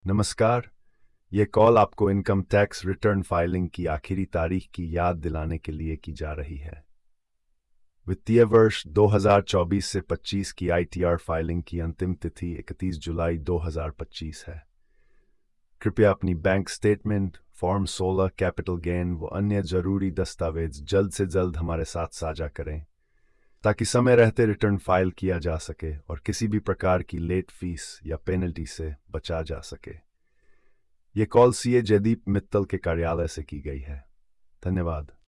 नमस्कार। ये कॉल आपको इनकम टैक्स रिटर्न फाइलिंग की आखिरी तारीख की याद दिलाने के लिए की जा रही है। वित्तीय वर्ष 2024 से 25 की आईटीआर फाइलिंग की अंतिम तिथि 31 जुलाई 2025 है। कृपया अपनी bank statement, form 16, capital gain व अन्य जरूरी दस्तावेज जल्द से जल्द हमारे साथ साझा करें ताकि समय रहते रिटर्न फाइल किया जा सके और किसी भी प्रकार की लेट फीस या पेनल्टी से बचा जा सके। ये कॉल सीए जयदीप मित्तल के कार्यालय से की गई है। धन्यवाद।